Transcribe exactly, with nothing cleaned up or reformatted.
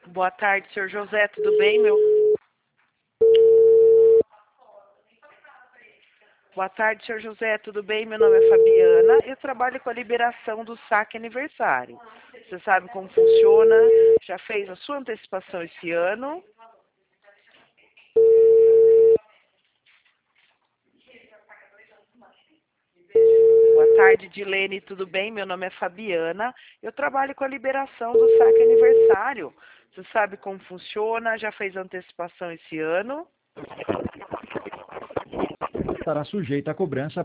Boa tarde, senhor José, tudo bem, meu? Boa tarde, senhor José, tudo bem? Meu nome é Fabiana, eu trabalho com a liberação do saque aniversário. Você sabe como funciona? Já fez a sua antecipação esse ano? Boa tarde, Dilene, tudo bem? Meu nome é Fabiana, eu trabalho com a liberação do saque aniversário. Você sabe como funciona? Já fez a antecipação esse ano? Estará sujeita à cobrança